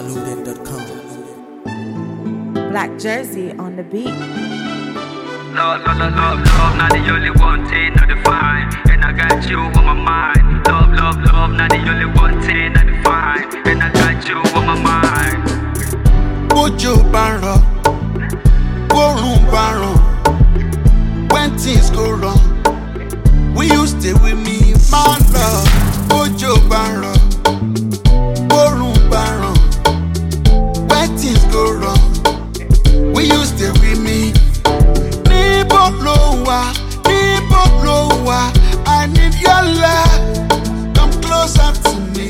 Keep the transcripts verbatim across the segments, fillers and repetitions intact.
ninjaludet dot com. Black Jersey on the beat. Love, love, love, love, love, not the only one thing, not the fine. And I got you on my mind. Love, love, love, not the only one thing, not the fine. And I got you on my mind. Bójò bá rọ̀, bórùn bá ràn. When things go wrong, will you stay with me, my love? Bójò bá rọ̀, bórùn bá ràn. When things go wrong, will you stay with me? Níbo ló wà, níbo ló wà? I need your love, come closer to me.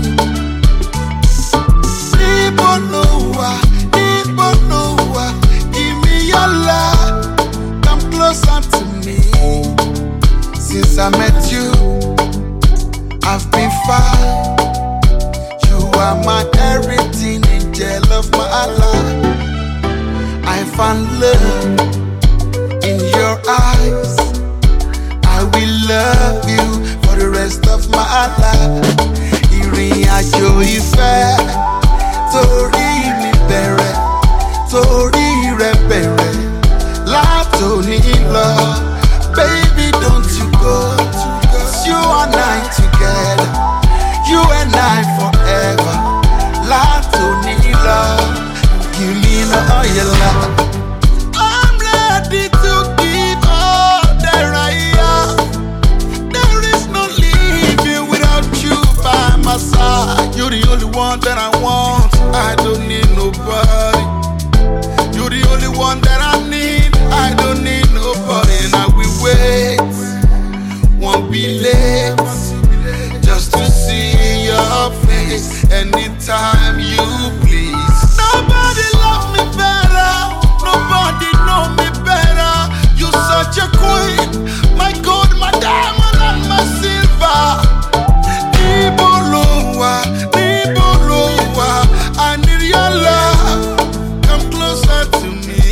Níbo ló wà, níbo ló wà? Give me your love, come closer to me. Since I met you, I've been far. You are my everything, angel of my life. I found love in your eyes. I will love you for the rest of my life. Ìrìn àjò ìfẹ́ torí mi bẹ̀rẹ̀, torí rẹ bẹ̀rẹ̀ látòní lọ. Baby, don't you go, 'cause you and I together, you and I forever. Látòní lọ, give me all your love. I'm ready to give all that I am. There is no living without you by my side. You're the only one that I want. I don't need nobody. You're the only one that I need. I don't need nobody. And I will wait, won't be late, just to see your face anytime you please. Nobody love me better, nobody know me better. You're such a queen, my gold, my diamond, and my silver. Níbo ló wà, níbo ló wà? I need your love, come closer to me.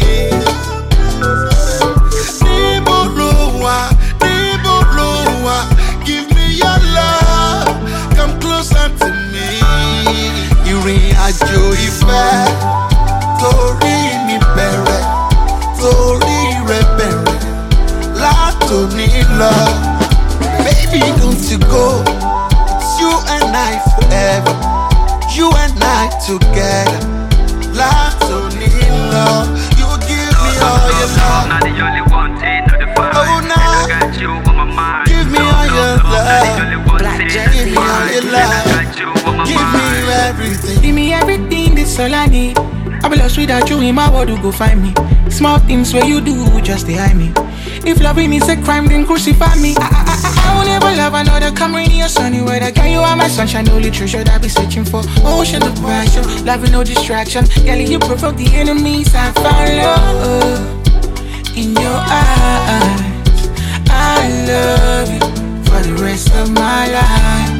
Níbo ló wà, níbo ló wà? Give me your love, come closer to me. Ìrìn àjò ìfẹ́ torí mi bẹ̀rẹ̀, torí rẹ bẹ̀rẹ̀ látòní lọ. Baby, don't you go, it's you and I forever, you and I together. Látòní lọ, you give me all your love. Not the only one thing, not the fine. Oh, nah. And I got you on my mind. Give me all your love. Black Give Jersey me all your love. Give me everything. Give me everything, that's all I need. I be lost without you, in my world to go find me. Small things where you do, just behind me. If loving is a crime, then crucify me. I, I, I, I will never love another. Come rainy or sunny weather. Girl, you are my sunshine, only treasure that I be searching for. Ocean of passion, loving no distraction. Girl, you provoke the enemies. I found love in your eyes. I love you for the rest of my life.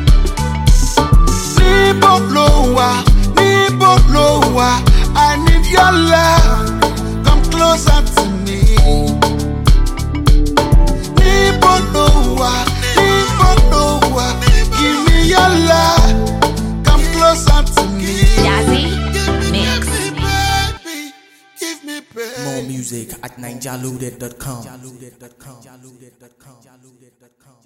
Níbo ló wà, níbo ló wà? I need your love, come closer to me. Níbo ló wà, níbo ló wà? Give me your love, come closer to me. Jazzy Give me, Mix. give me, baby. Give me, baby. More music at ninjaludet dot com.